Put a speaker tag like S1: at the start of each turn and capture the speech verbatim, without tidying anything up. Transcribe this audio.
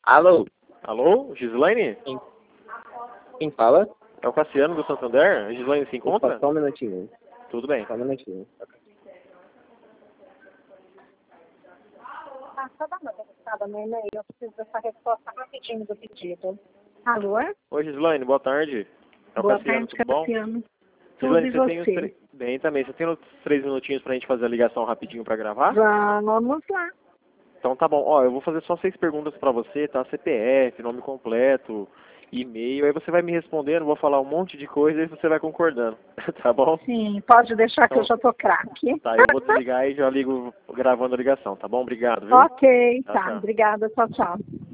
S1: Alô?
S2: Alô, Gislaine?
S1: Quem, quem fala?
S2: É o Cassiano do Santander? A Gislaine se encontra?
S1: Opa, só um minutinho.
S2: Tudo bem.
S1: Só um minutinho.
S3: Ah, só dá uma verificada no e-mail, eu preciso dessa resposta rapidinho do pedido. Alô?
S2: Oi, Gislaine, boa tarde. É o
S3: Boa
S2: Cassiano,
S3: tarde,
S2: tudo bom?
S3: Cassiano. Tudo
S2: Gislaine,
S3: e
S2: você tem uns
S3: você?
S2: três... Bem também. Você tem uns três minutinhos pra gente fazer a ligação rapidinho pra gravar?
S3: Vamos lá.
S2: Então tá bom. Ó, eu vou fazer só seis perguntas pra você, tá? C P F, nome completo, e-mail. Aí você vai me respondendo, vou falar um monte de coisa e você vai concordando. Tá bom?
S3: Sim, pode deixar que
S2: Então,
S3: eu já tô craque.
S2: tá, eu vou desligar e já ligo gravando a ligação, tá bom? Obrigado, viu?
S3: Ok,
S2: Tchau,
S3: tá.
S2: tchau.
S3: Obrigada, tchau, tchau.